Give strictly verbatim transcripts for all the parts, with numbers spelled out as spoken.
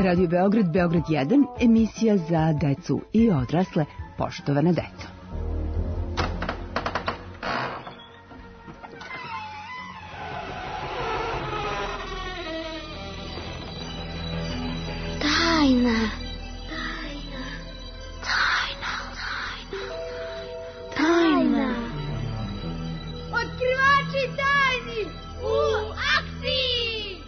Radio Beograd, Beograd jedan, emisija za decu i odrasle, poštovana deco. Tajna. Otkrivači tajni u akciji!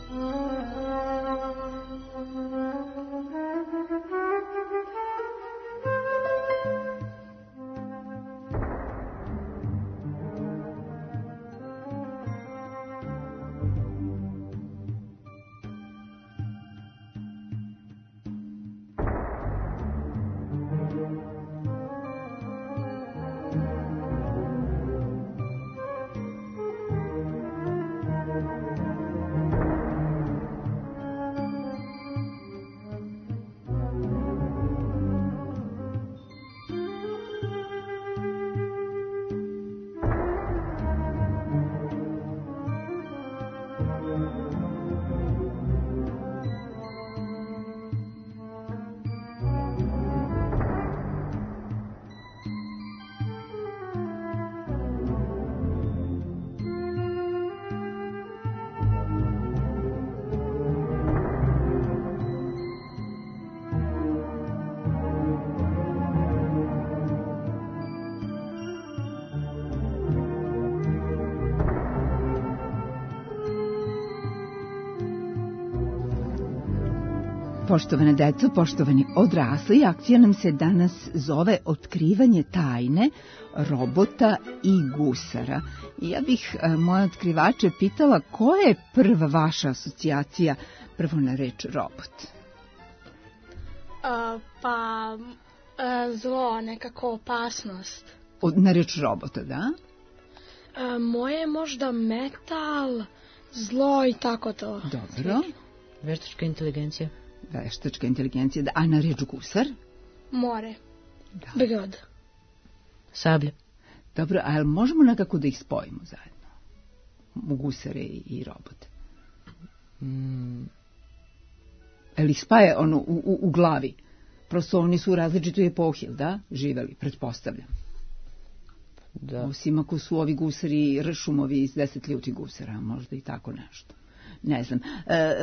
Poštovane deco, poštovani odrasli, akcija nam se danas zove Otkrivanje tajne robota i gusara. I ja bih e, moje otkrivače pitala koja je prva vaša asocijacija prvo na reč robot? Uh, pa uh, zlo, nekako opasnost. Od, na reč robota, da? Uh, moje možda metal, zlo i tako to. Dobro. Veštačka inteligencija. Veštačka inteligencija, da. A na reč gusar? More. Da. Brod. Sablja. Dobro, ali možemo nekako da ih spojimo zajedno? U gusare i robote. Mm. Ali ih spaje ono u, u, u glavi? Prosto oni su u različitoj epohi, da? Živeli, pretpostavljam. Da. Osim ako su ovi gusari ršumovi iz deset ljutih gusara, možda i tako nešto. Ne znam. E,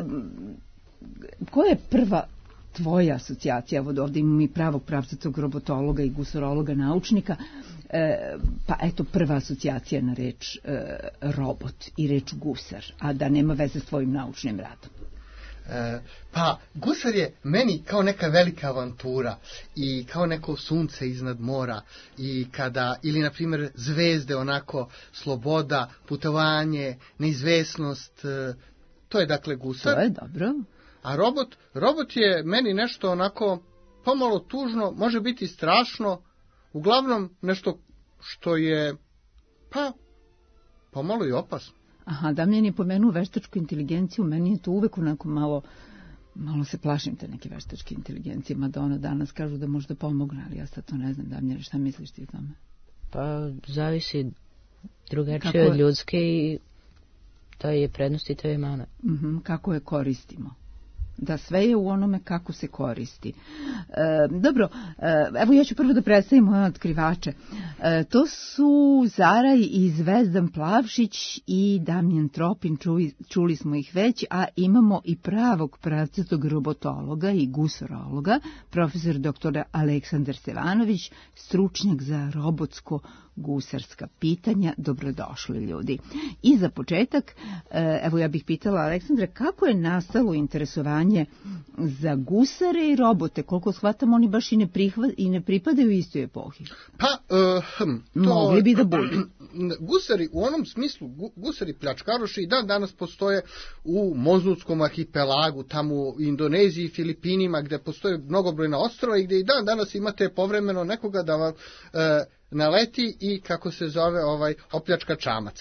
koja je prva tvoja asocijacija? Evo ovdje imamo i pravog pravcatog robotologa i gusarologa naučnika. E, pa eto prva asocijacija na reč e, robot i reč gusar, a da nema veze s tvojim naučnim radom. E, pa gusar je meni kao neka velika avantura i kao neko sunce iznad mora i kada, ili na primjer zvezde, onako sloboda, putovanje, neizvesnost, e, to je dakle gusar. To je dobro. A robot, robot je meni nešto onako pomalo tužno, može biti strašno, uglavnom nešto što je, pa, pomalo i opasno. Aha, Damljan je pomenuo veštačku inteligenciju, meni je to uvek onako malo, malo se plašim te neke veštačke inteligencije, mada ono danas kažu da možda pomogne, ali ja sad to ne znam. Damljan, šta misliš ti o tome? Pa, zavisi drugačije od ljudske i to je prednost i to je mana. Uh-huh, kako je koristimo? Da sve je u onome kako se koristi. E, dobro, e, evo ja ću prvo da predstavim moje otkrivače. E, to su Zaraj i Zvezdan Plavšić i Damjan Tropin, čuli, čuli smo ih već, a imamo i pravog pravcatog robotologa i gusarologa, profesor doktor Aleksandar Stevanović, stručnjak za robotsko gusarska pitanja. Dobrodošli ljudi. I za početak, evo ja bih pitala Aleksandra, kako je nastalo interesovanje za gusare i robote? Koliko shvatam, oni baš i ne, prihva, i ne pripadaju istoj epohi. Pa, uh, hm, to... Mogli bi da budu. Gusari, u onom smislu, gusari pljačkaroši i dan danas postoje u Moznutskom arhipelagu, tamo u Indoneziji i Filipinima, gde postoje mnogobrojna ostrava i gde i dan danas imate povremeno nekoga da vam uh, naleti i, kako se zove, ovaj opljačka čamac.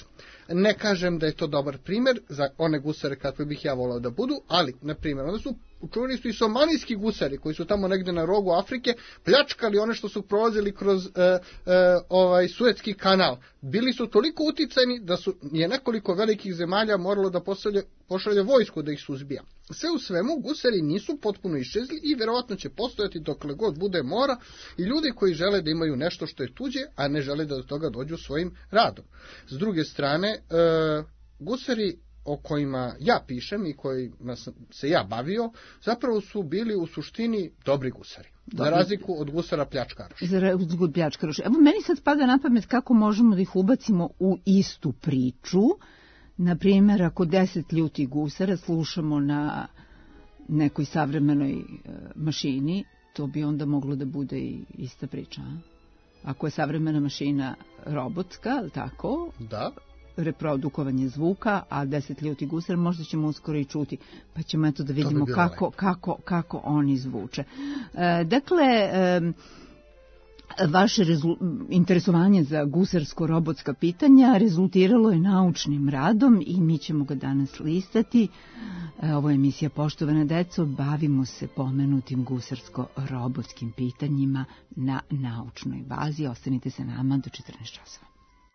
Ne kažem da je to dobar primjer za one gusare kakve bih ja volao da budu, ali, na primjer, onda su čuveni su i somalijski gusari koji su tamo negdje na rogu Afrike pljačkali one što su prolazili kroz e, e, ovaj Suetski kanal. Bili su toliko uticajni da su je nekoliko velikih zemalja moralo da pošalje, pošalje vojsku da ih suzbija. Sve u svemu, gusari nisu potpuno iščezli i vjerovatno će postojati dokle god bude mora i ljudi koji žele da imaju nešto što je tuđe, a ne žele da do toga dođu svojim radom. S druge strane, e, gusari o kojima ja pišem i kojima sam se ja bavio, zapravo su bili u suštini dobri gusari. Dobri. Za razliku od gusara pljačkaroša. Za razliku od pljačkaroša. Evo, meni sad pada na pamet kako možemo da ih ubacimo u istu priču. Na primjer, ako deset ljutih gusara slušamo na nekoj savremenoj e, mašini, to bi onda moglo da bude i ista priča. A? Ako je savremena mašina robotska, tako? Da. Reprodukovanje zvuka, a deset ljutih gusara možda ćemo uskoro i čuti, pa ćemo eto da vidimo bi kako, kako, kako oni zvuče. E, dakle, e, vaše rezul... interesovanje za gusarsko-robotska pitanja rezultiralo je naučnim radom i mi ćemo ga danas listati. E, ovo je emisija Poštovana deco, bavimo se pomenutim gusarsko-robotskim pitanjima na naučnoj bazi. Ostanite sa nama do četrnaest časova.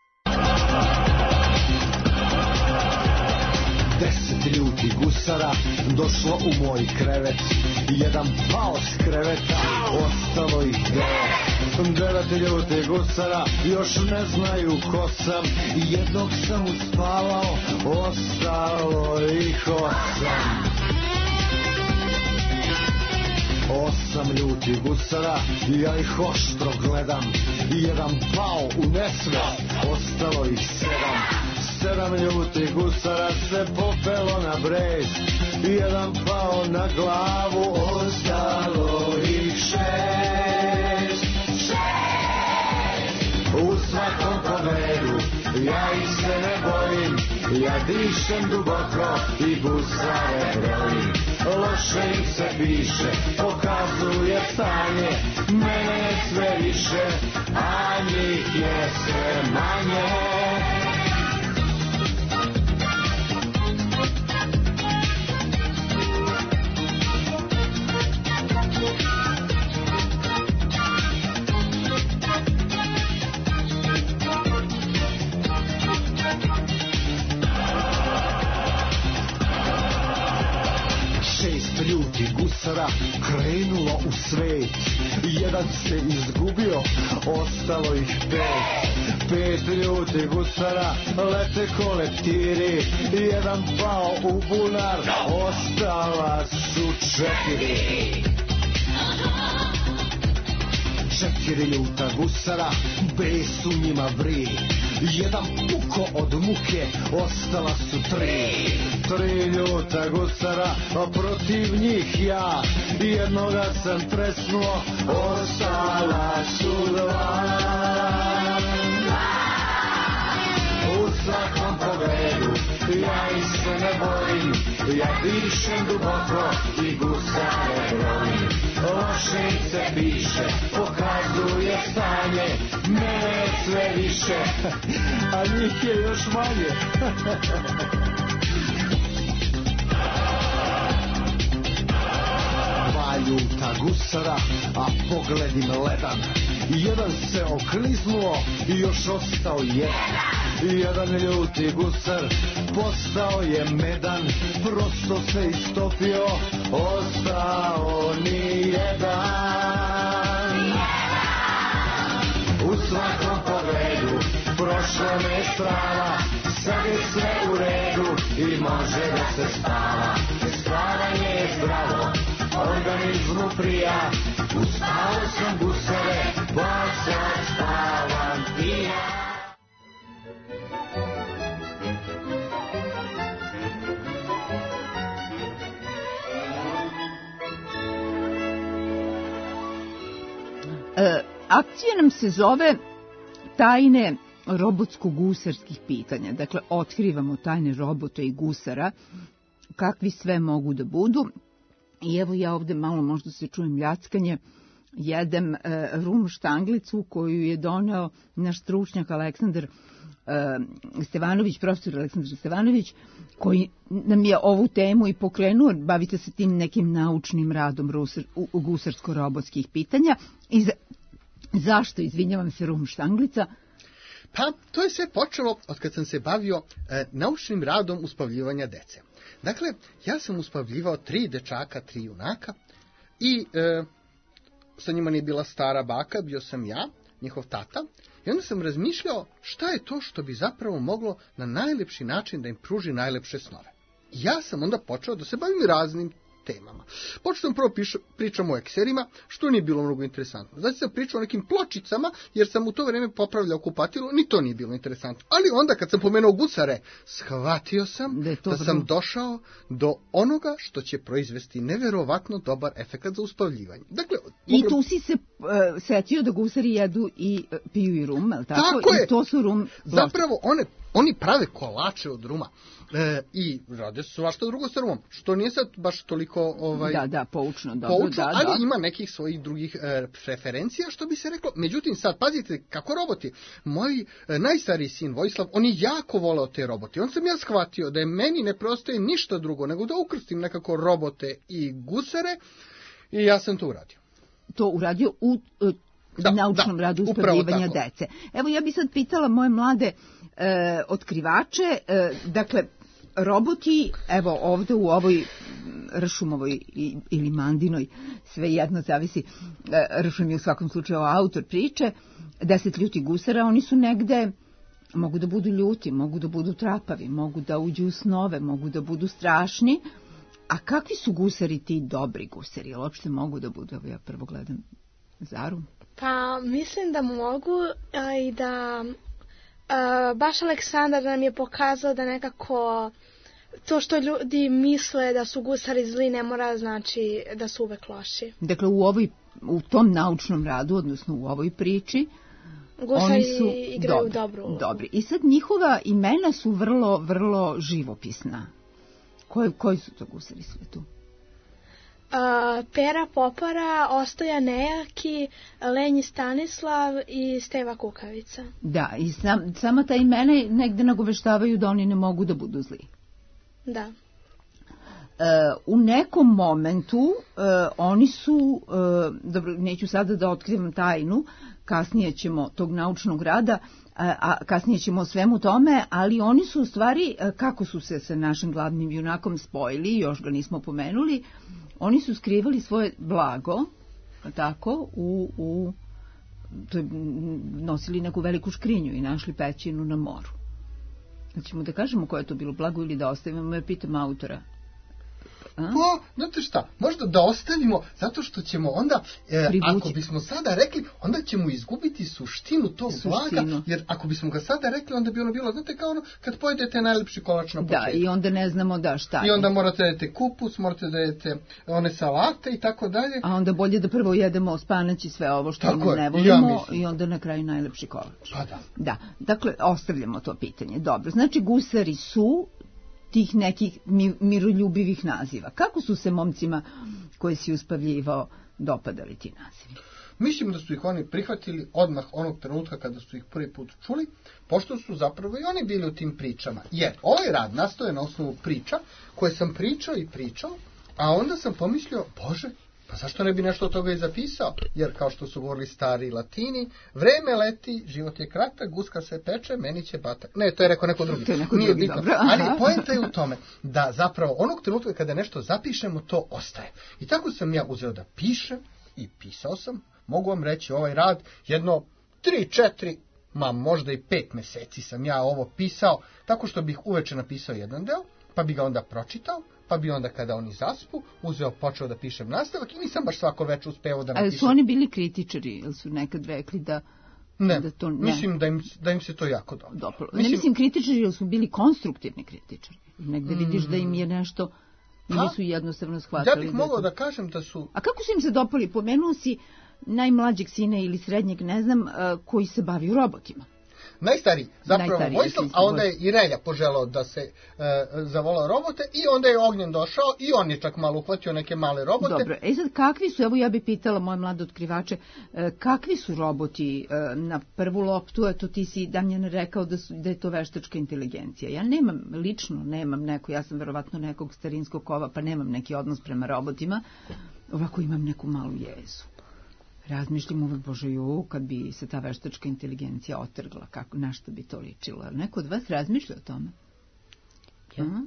Deset ljutih gusara došlo u moj krevet. Jedan pao s kreveta, ostalo ih devet. Devet ljutih gusara još ne znaju ko sam. Jednog sam uspavao, ostalo ih osam. Osam ljutih gusara, ja ih oštro gledam. Jedan pao u nesvest, ostalo ih sedam. Sedam ljutih gusara se popelo na brez. Jedan pao na glavu, ostalo ih šest. Šest! U svakom pogledu, ja ih se ne bojim. Ja dišem duboko i gusare brojim. Loše im se piše, pokazuje stanje. Mene je sve više, a njih je sve manje. Ljutih gusara krenulo u svet. Jedan se izgubio, ostalo ih pet. Pet ljutih gusara lete ko leptiri. Jedan pao u bunar, ostala su četiri. Četiri ljuta gusara, bes u njima vri. Jedan puko od muke, ostala su tri. Tri ljuta gusara, a protiv njih ja. Jednoga sam tresnuo, ostala su dva. U svakom pogledu, ja ih se ne bojim. Ja dišem duboko i gusare brojim. Loše im se piše, pokazuje stanje. Mene je sve više, a njih je još manje. Dva ljuta gusara, a pogled im ledan. Jedan se okliznuo i još ostao jedan. Jedan ljuti gusar postao je medan. Prosto se istopio, ostao ni jedan. U svakom pogledu prošla me strava. Sad je sve u redu i može da se spava. Spavanje je zdravo, organizmu prija. Uspao sam gusare, pa sad spavam i ja. E, akcija nam se zove tajne robotsko-gusarskih pitanja. Dakle, otkrivamo tajne robota i gusara, kakvi sve mogu da budu. I evo ja ovde malo možda se čujem ljackanje, jedem e, rum štanglicu koju je doneo naš stručnjak Aleksandar Stevanović, profesor Aleksandar Stevanović, koji nam je ovu temu i pokrenuo, bavite se tim nekim naučnim radom gusarsko-robotskih pitanja. I za, zašto, izvinjavam se, rum štanglica? Pa, to je sve počelo od kad sam se bavio e, naučnim radom uspavljivanja dece. Dakle, ja sam uspavljivao tri dečaka, tri junaka i e, sa njima nije bila stara baka, bio sam ja, njihov tata, i onda sam razmišljao šta je to što bi zapravo moglo na najlepši način da im pruži najlepše snove. I ja sam onda počeo da se bavim raznim temama. Počeo sam prvo piša, pričam o ekserima, što nije bilo mnogo interesantno. Znači sam pričao o nekim pločicama, jer sam u to vreme popravljao kupatilu, ni to nije bilo interesantno. Ali onda kad sam pomenuo gusare, shvatio sam da, da sam došao do onoga što će proizvesti neverovatno dobar efekat za uspavljivanje. Dakle, I tu si se uh, setio da gusari jedu i uh, piju i rum, ali tako? Tako je. I to su rum pločice. Zapravo one, oni prave kolače od ruma. E, i rade svašta drugo sa rumom, što nije sad baš toliko ovaj, da, da, poučno, dobro, poučno da, ali da. ima nekih svojih drugih e, preferencija, što bi se reklo. Međutim, sad pazite kako roboti. Moj e, najstariji sin Vojislav, on je jako voleo te robote. On sam ja shvatio da je meni ne preostaje ništa drugo nego da ukrstim nekako robote i gusare, i ja sam to uradio. To uradio u uh, da, naučnom da, radu uspavljivanja dece. Evo, ja bi sad pitala moje mlade e, otkrivače, e, dakle, roboti, evo ovde u ovoj Ršumovoj ili Mandinoj, sve jedno zavisi, Ršum je u svakom slučaju autor priče, deset ljuti gusara, oni su negde, mogu da budu ljuti, mogu da budu trapavi, mogu da uđu u snove, mogu da budu strašni, a kakvi su gusari ti dobri gusari, jel uopšte mogu da budu, evo ja prvo gledam Zaru. Pa mislim da mogu a, i da a, baš Aleksandar nam je pokazao da nekako to što ljudi misle da su gusari zli ne mora znači da su uvek loši. Dakle, u, ovoj, u tom naučnom radu, odnosno u ovoj priči, gusari oni su igraju dobri, dobru ulogu. Dobri. I sad njihova imena su vrlo, vrlo živopisna. Koji, koji su to gusari sve tu? Uh, Pera Popara, Ostoja Nejaki, Lenji Stanislav i Steva Kukavica. Da, i sam, sama ta imena negde nagoveštavaju da oni ne mogu da budu zli. Da. Uh, u nekom momentu uh, oni su, uh, dobro, neću sada da otkrivam tajnu, kasnije ćemo tog naučnog rada, a, a kasnije ćemo o svemu tome, ali oni su u stvari, kako su se sa našim glavnim junakom spojili, još ga nismo pomenuli, oni su skrivali svoje blago, tako, u, u to je, nosili neku veliku škrinju i našli pećinu na moru. Hoćemo da kažemo koje je to bilo blago ili da ostavimo, ja pitam autora. A? Pa, znate šta, možda da ostavimo, zato što ćemo onda, e, ako bismo sada rekli, onda ćemo izgubiti suštinu tog Suštinu. blaga, jer ako bismo ga sada rekli, onda bi ono bilo, znate, kao ono, kad pojedete najlepši kolač na početku. Da, i onda ne znamo da šta je. I onda morate da jedete kupus, morate da jedete one salate i tako dalje. A onda bolje da prvo jedemo spanać i sve ovo što tako ne je, volimo, ja i onda na kraju najlepši kolač. Pa da. Da, dakle, ostavljamo to pitanje. Dobro, znači gusari su tih nekih miroljubivih naziva. Kako su se momcima koji si uspavljivao dopadali ti nazivi? Mislim da su ih oni prihvatili odmah onog trenutka kada su ih prvi put čuli, pošto su zapravo i oni bili u tim pričama. Jer ovaj rad nastoje na osnovu priča koje sam pričao i pričao, a onda sam pomislio, Bože, pa zašto ne bi nešto od toga i zapisao? Jer kao što su govorili stari Latini, vreme leti, život je kratak, guska se peče, meni će batak. Ne, to je rekao neko drugi. Neko Nije drugi, bitno. dobro. Ali poenta je u tome da zapravo onog trenutka kada nešto zapišemo, to ostaje. I tako sam ja uzeo da pišem i pisao sam. Mogu vam reći, ovaj rad, jedno tri, četiri, ma možda i pet meseci sam ja ovo pisao, tako što bih uveče napisao jedan deo, pa bi ga onda pročitao, pa bi onda kada oni zaspu, uzeo, počeo da pišem nastavak i nisam baš svako večer uspeo da napišem. Ali su oni bili kritičari, ili su nekad rekli da... Ne, da to, ne. mislim da im, da im se to jako dobro. dobro. Mislim, ne mislim kritičari, ili su bili konstruktivni kritičari. Negde vidiš da im je nešto... Ili su jednostavno shvatili... Ja bih mogao da, da kažem da su... A kako su im se dopali? Pomenuo si najmlađeg sina ili srednjeg, ne znam, koji se bavio robotima. najstariji, zapravo Najstariji, Vojislav, istinski a onda je Bog. i Relja poželao da se e, zavolao robote i onda je Ognjen došao i on je čak malo uhvatio neke male robote. Dobro, e sad kakvi su, evo ja bih pitala moje mlade otkrivače, e, kakvi su roboti e, na prvu loptu, eto ti si, Damjan, rekao da, su, da je to veštačka inteligencija. Ja nemam, lično nemam neko, ja sam verovatno nekog starinskog kova, pa nemam neki odnos prema robotima, ovako imam neku malu jezu. Razmišljam uvek, Bože, ju, kad bi se ta veštačka inteligencija otrgla, kako, na što bi to ličilo. Neko od vas razmišlja o tome? Ja. Aha.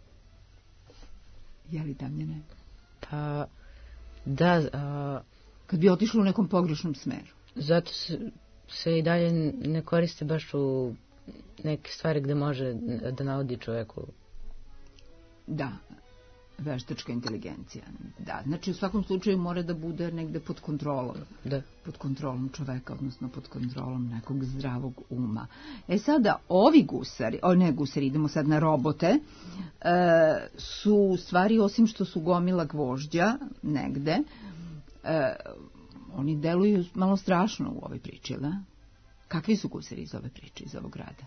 Je li, Damjane? Pa, da, a, Kad bi otišlo u nekom pogrešnom smeru. zato se, se i dalje ne koriste baš u neke stvari gde može da navodi čoveku. Da, veštačka inteligencija. Da, znači u svakom slučaju mora da bude negde pod kontrolom. Da. Pod kontrolom čoveka, odnosno pod kontrolom nekog zdravog uma. E sada, ovi gusari, o ne gusari, idemo sad na robote, e, su u stvari, osim što su gomila gvožđa negde, e, oni deluju malo strašno u ovoj priči, da? Kakvi su gusari iz ove priče, iz ovog grada?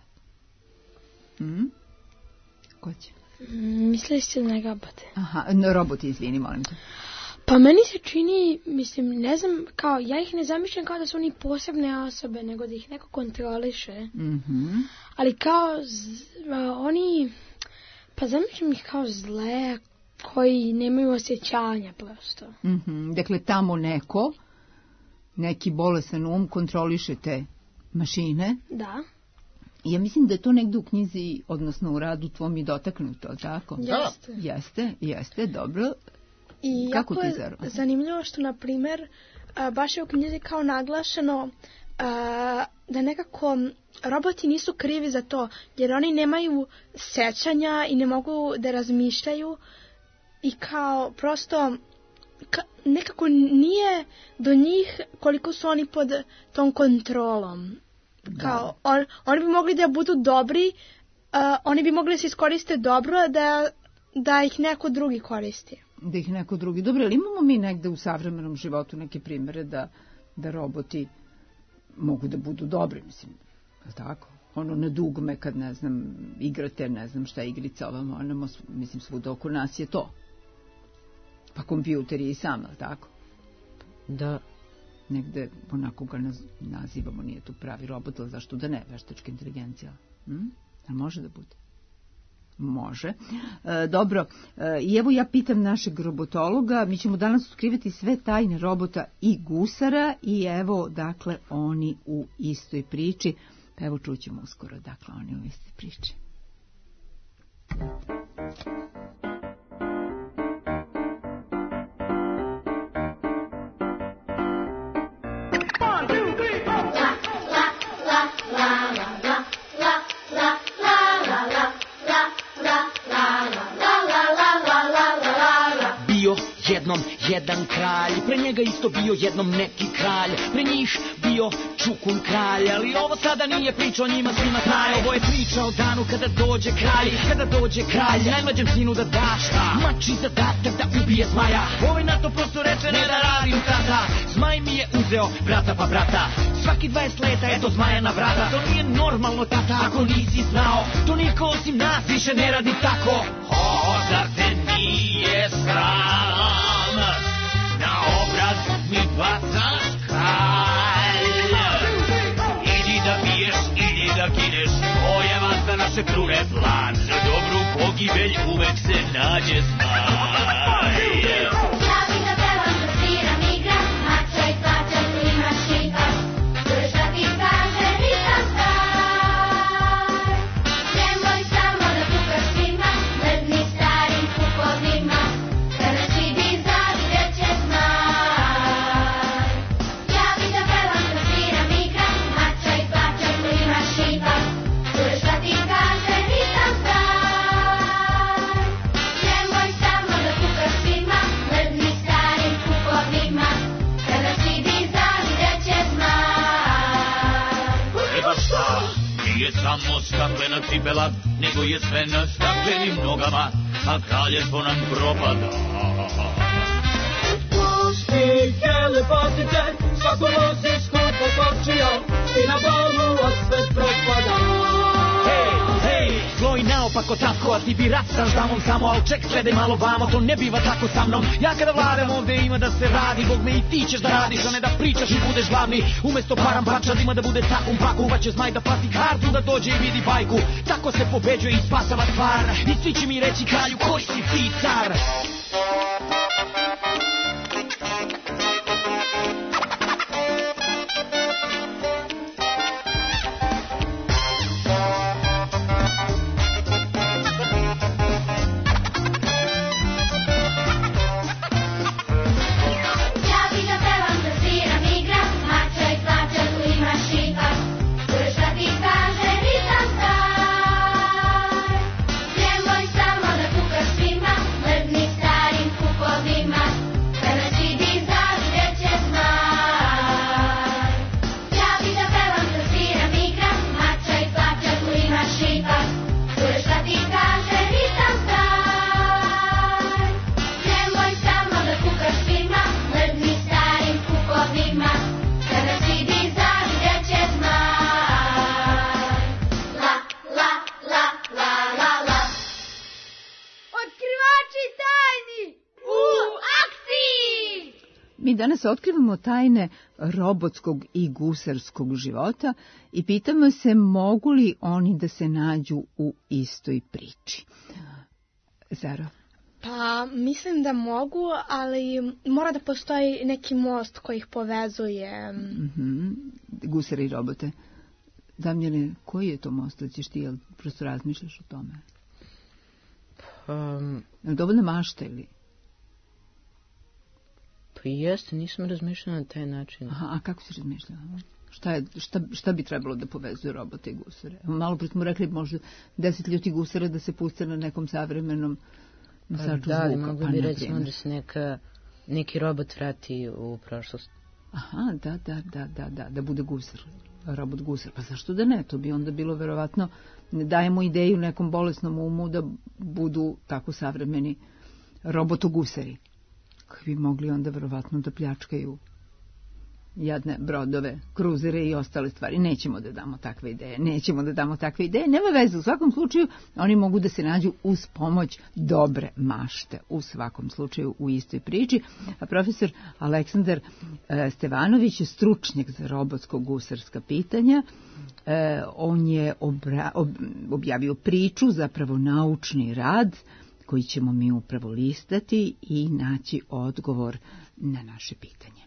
Hm? Ko će? Mislili ste na robote? Aha, no, roboti, izvini, molim te. Pa meni se čini, mislim, ne znam, kao, ja ih ne zamišljam kao da su oni posebne osobe, nego da ih neko kontroliše. Mhm. Ali kao, z, a, oni, pa zamišljam ih kao zle, koji nemaju osjećanja prosto. Mhm. Dakle, tamo neko, neki bolesan um kontroliše te mašine. Da. Ja mislim da je to negde u knjizi, odnosno u radu tvom i dotaknuto, tako? Jeste. Jeste, jeste, dobro. I Kako jako ti, je Zaro? zanimljivo što, na primjer, a, baš je u knjizi kao naglašeno a, da nekako roboti nisu krivi za to, jer oni nemaju sećanja i ne mogu da razmišljaju i kao prosto ka, nekako nije do njih koliko su oni pod tom kontrolom. Kao, on, oni bi mogli da budu dobri, uh, oni bi mogli da se iskoriste dobro, da, da ih neko drugi koristi. Da ih neko drugi. Dobro, ali imamo mi negde u savremenom životu neke primere da, da roboti mogu da budu dobri, mislim, je tako? Ono na dugme kad, ne znam, igrate, ne znam šta igrica ovamo, onamo, mislim, svuda oko nas je to. Pa kompjuter je i sam, je tako? Da. Negde onako ga naz, nazivamo, nije to pravi robot, ali zašto da ne, veštačka inteligencija. Hm? A može da bude? Može. E, dobro, e, i evo ja pitam našeg robotologa, mi ćemo danas otkrivati sve tajne robota i gusara i evo, dakle, oni u istoj priči. Pa evo čućemo uskoro, dakle, oni u istoj priči. Jednom jedan kralj, pre njega isto bio jednom neki kralj, pre njih bio Čukun kralj, ali ovo sada nije priča o njima svima znaju. Ovo je priča o danu kada dođe kralj, kada dođe kralj, najmlađem sinu da da šta? Mači zadatak da ubije zmaja, ovaj na to prosto reče ne da radim tata. Zmaj mi je uzeo brata pa brata, svaki dvadeset leta eto zmaja na vrata. To nije normalno tata ako nisi znao, to niko osim nas više ne radi tako. O, zar te nije sram, na obraz mi bacaš kalj. Idi da piješ, idi da kineš, to je vasta naše krune plan. Za dobru pogibelj uvek se nađe zmaj. Ja bih da pevam, da sviram, igram, mačaj, tlačaj, klimaš, šipam. Čuješ da ti kaže, nisam star. Nemoj samo da kukaš svima, mrdni starim kupovima. Kada vidi zavidjet će zmaj. Ja bih da pevam, da sviram, igram, mačaj, tlačaj, klimaš, šipam. Čuješ da ti kaže, nisam star. Nemoj samo da kukaš svima, mrdni starim kupovima. Kada vidi zavidjet će zmaj. Eba šta, nije samo staklena cipela, nego je sve na staklenim nogama, a kraljevstvo nam propada. Pusti, hele, patite, svako vozi skupo kočija, i na Bogu osvet propada. Hej, hej, zlo i naopako tako, a ti bi rat sa ždamom samo, al ček, gledaj malo vamo, to ne biva tako sa mnom. Ja kada vladam ovde ima da se radi, Bog me i ti ćeš da radiš, a ne da pričaš i budeš glavni. Umesto param parčad ima da bude takum paku, pa će zmaj da plati kartu da dođe i vidi bajku. Tako se pobeđuje i spasava stvar, i svi će mi reći kralju koji si ti car. Mi danas otkrivamo tajne robotskog i gusarskog života i pitamo se mogu li oni da se nađu u istoj priči. Zaro? Pa, mislim da mogu, ali mora da postoji neki most koji ih povezuje. Mm-hmm. Gusare i robote. Damjane, koji je to most? Da ćeš ti, jel prosto razmišljaš o tome? Um, je dovoljna mašta ili? Pa jeste, nisam razmišljala na taj način. Aha, a kako si razmišljala? Šta, je, šta, šta bi trebalo da povezuje robote i gusare? Malo pre smo rekli možda deset ljudi gusara da se puste na nekom savremenom nosaču zvuka. Da, ali mogu bi recimo da se neka, neki robot vrati u prošlost. Aha, da, da, da, da, da, da bude gusar, robot gusar. Pa zašto da ne? To bi onda bilo verovatno, ne dajemo ideju nekom bolesnom umu da budu tako savremeni robotogusari, koji bi mogli onda verovatno da pljačkaju jadne brodove, kruzere i ostale stvari. Nećemo da damo takve ideje, nećemo da damo takve ideje, nema veze, u svakom slučaju oni mogu da se nađu uz pomoć dobre mašte, u svakom slučaju u istoj priči. A profesor Aleksandar e, Stevanović je stručnjak za robotsko-gusarska pitanja. E, on je obra, ob, objavio priču, zapravo naučni rad, koji ćemo mi upravo listati i naći odgovor na naše pitanje.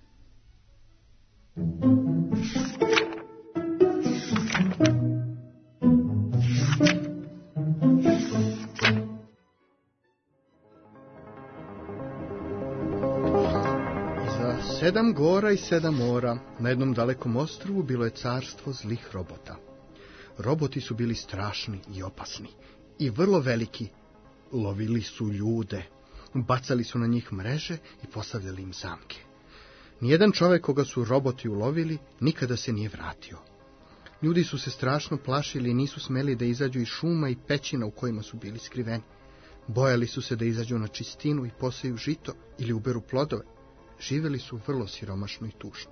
Za sedam gora i sedam mora na jednom dalekom ostrvu bilo je carstvo zlih robota. Roboti su bili strašni i opasni i vrlo veliki. Lovili su ljude, bacali su na njih mreže i postavljali im zamke. Nijedan čovjek koga su roboti ulovili nikada se nije vratio. Ljudi su se strašno plašili i nisu smeli da izađu iz šuma i pećina u kojima su bili skriveni. Bojali su se da izađu na čistinu i poseju žito ili uberu plodove. Živeli su vrlo siromašno i tužno.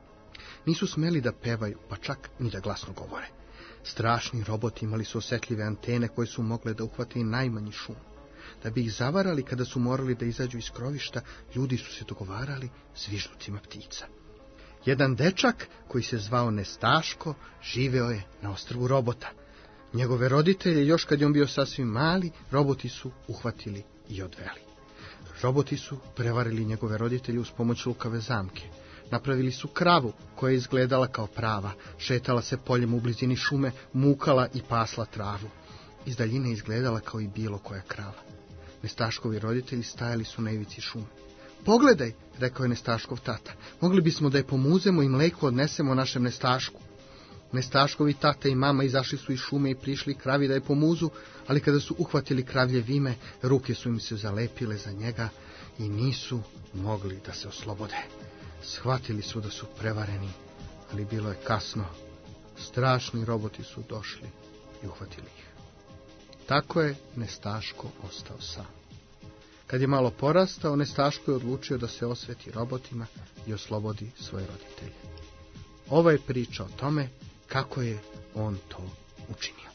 Nisu smeli da pevaju, pa čak ni da glasno govore. Strašni roboti imali su osjetljive antene koje su mogle da uhvate i najmanji šum. Da bi ih zavarali kada su morali da izađu iz krovišta, ljudi su se dogovarali s vižducima ptica. Jedan dečak, koji se zvao Nestaško, živeo je na ostrvu robota. Njegove roditelje, još kad je on bio sasvim mali, roboti su uhvatili i odveli. Roboti su prevarili njegove roditelje uz pomoć lukave zamke. Napravili su kravu koja je izgledala kao prava, šetala se poljem u blizini šume, mukala i pasla travu. Iz daljine izgledala kao i bilo koja krava. Nestaškovi roditelji stajali su na ivici šume. Pogledaj, rekao je Nestaškov tata, mogli bismo da je pomuzemo i mleko odnesemo našem Nestašku. Nestaškovi tata i mama izašli su iz šume i prišli kravi da je pomuzu, ali kada su uhvatili kravlje vime, ruke su im se zalepile za njega i nisu mogli da se oslobode. Shvatili su da su prevareni, ali bilo je kasno. Strašni roboti su došli i uhvatili ih. Tako je Nestaško ostao sam. Kad je malo porastao, Nestaško je odlučio da se osveti robotima i oslobodi svoje roditelje. Ovo je priča o tome kako je on to učinio.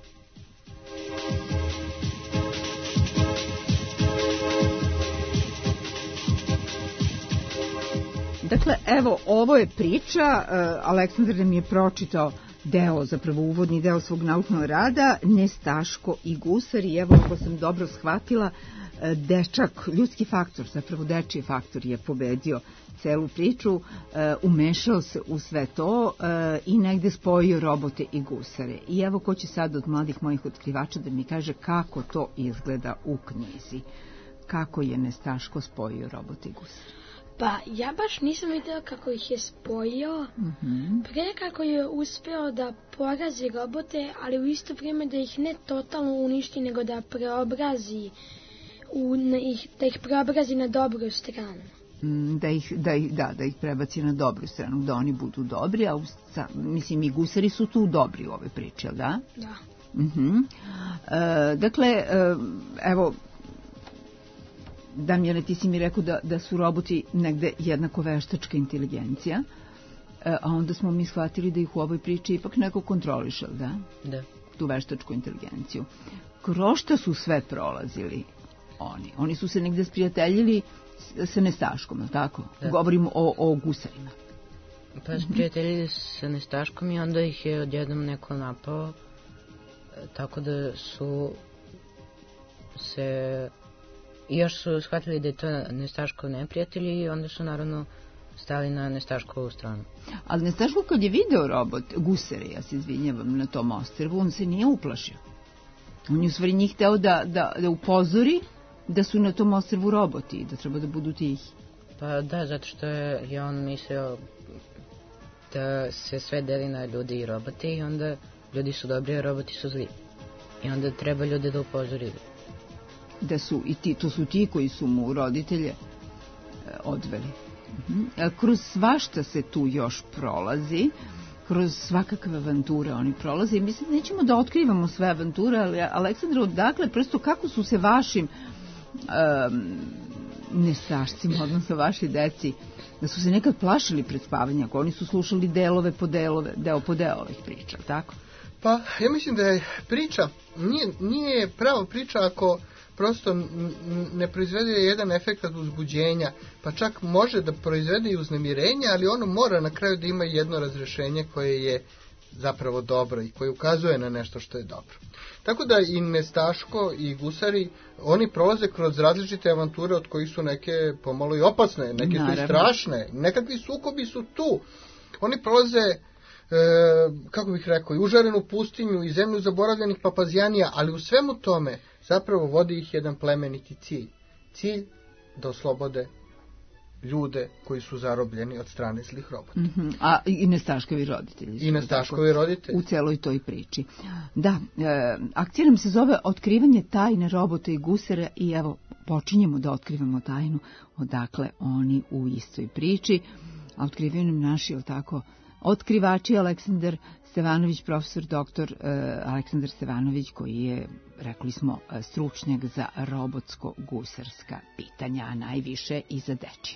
Dakle, evo, ovo je priča, Aleksandar nam je pročitao deo, zapravo uvodni deo svog naučnog rada, Nestaško i gusar, i evo, ako sam dobro shvatila, dečak, ljudski faktor, zapravo dečiji faktor je pobedio celu priču, umešao se u sve to i negde spojio robote i gusare. I evo, ko će sad od mladih mojih otkrivača da mi kaže kako to izgleda u knjizi, kako je Nestaško spojio robote i gusare. Pa ja baš nisam vidio kako ih je spojio, mm-hmm. Pre kako je uspeo da porazi robote, ali u isto vrijeme da ih ne totalno uništi, nego da preobrazi, u, na ih, da ih preobrazi na dobru stranu. Da ih, da, ih, da, da ih prebaci na dobru stranu, da oni budu dobri, a u, mislim i gusari su tu dobri u ove priče, da? Da. Mm-hmm. E, dakle, e, evo, Damjane, ti si mi rekao da, da su roboti negde jednako veštačka inteligencija, a onda smo mi shvatili da ih u ovoj priči ipak neko kontroliše, da? Da. Tu veštačku inteligenciju. Kroz šta su sve prolazili oni? Oni su se negde sprijateljili sa Nestaškom, je li tako? Da. Govorimo o, o gusarima. Pa sprijateljili sa Nestaškom i onda ih je odjednom neko napao, tako da su se... I još su shvatili da je to Nestaškov neprijatelj i onda su naravno stali na Nestaškovu stranu. Ali Nestaško kad je video robot, gusare, ja se izvinjavam, na tom ostrvu, on se nije uplašio. On je u stvari njih hteo da, da, da upozori da su na tom ostrvu roboti i da treba da budu tihi. Pa da, zato što je, je on mislio da se sve deli na ljudi i robote i onda ljudi su dobri, a roboti su zli. I onda treba ljude da upozori. Da su i ti, to su ti koji su mu roditelje e, odveli. Mhm. A kroz svašta se tu još prolazi, kroz svakakve avanture oni prolaze i mislim nećemo da otkrivamo sve avanture, ali Aleksandra, odakle, prosto kako su se vašim um, nestašcima, odnosno vaši deci, da su se nekad plašili pred spavanjem, ako oni su slušali delove po delove, deo po deo ovih priča, tako? Pa, ja mislim da je priča, nije, nije prava priča ako prosto ne proizvede jedan efekt uzbuđenja, pa čak može da proizvede i uznemirenje, ali ono mora na kraju da ima jedno razrešenje koje je zapravo dobro i koje ukazuje na nešto što je dobro. Tako da i Nestaško i gusari, oni prolaze kroz različite avanture od kojih su neke pomalo i opasne, neke Naravno. su i strašne, nekakvi sukobi su tu. Oni prolaze, e, kako bih rekao, i užarenu pustinju i zemlju zaboravljenih papazijanija, ali u svemu tome zapravo vodi ih jedan plemeniti cilj. Cilj da oslobode ljude koji su zarobljeni od strane zlih robota. Mm-hmm. A i Nestaškovi roditelji. I Nestaškovi roditelji. U celoj toj priči. Da, e, akcija nam se zove Otkrivanje tajne robota i gusara i evo počinjemo da otkrivamo tajnu odakle oni u istoj priči. Otkrivaju nam naši, ili tako, otkrivači Aleksandar Stevanović, profesor doktor uh, Aleksandar Stevanović, koji je, rekli smo, stručnjak za robotsko-gusarska pitanja, a najviše i za dečije.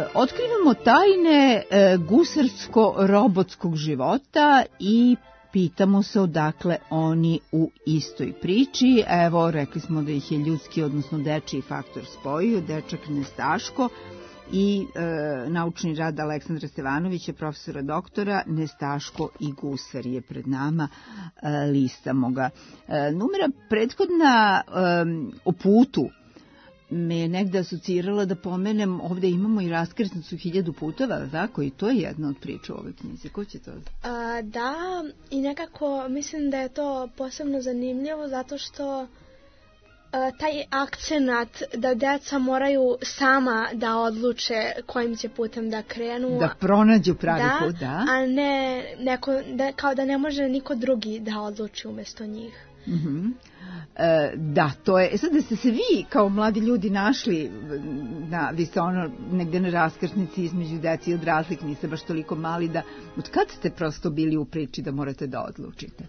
otkrivamo tajne e, gusarsko-robotskog života i pitamo se odakle oni u istoj priči. Evo, rekli smo da ih je ljudski, odnosno dečiji faktor spojio, dečak Nestaško i e, naučni rad Aleksandra Stevanovića, profesora doktora, Nestaško i gusar je pred nama, e, listamo ga. E, numera prethodna e, o putu me je negde asocirala da pomenem, ovde imamo i raskrsnicu hiljadu puteva, tako, i to je jedna od priča u ovoj knjizi. Ko će to? A, da, i nekako mislim da je to posebno zanimljivo zato što a, taj akcenat da deca moraju sama da odluče kojim će putem da krenu. Da pronađu pravi da, put, da. A ne neko, da, kao da ne može niko drugi da odluči umjesto njih. Mhm. E, da, to je, sad da ste se vi kao mladi ljudi našli, na, vi ste ono negde na raskrsnici između deci i odraslih, niste baš toliko mali, da od kad ste prosto bili u priči da morate da odlučite?